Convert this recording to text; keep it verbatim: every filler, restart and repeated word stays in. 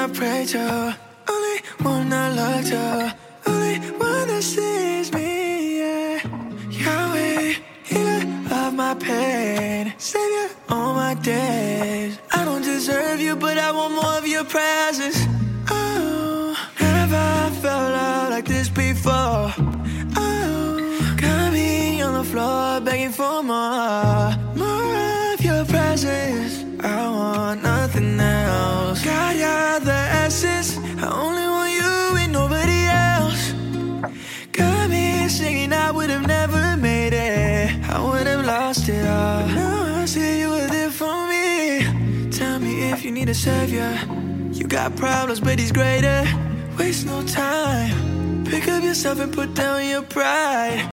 I pray to, only one I look to, only one that sees me, yeah. Yahweh, healer of my pain, savior all my days. I don't deserve you, but I want more of your presence. Oh, never felt love like this before. Oh, got me on the floor begging for more, more of your presence. I want nothing else. God, you're the essence. I only want you and nobody else. Got me singing, I would have never made it. I would have lost it all. Now I see you were there for me. Tell me if you need a savior. You got problems, but he's greater. Waste no time. Pick up yourself and put down your pride.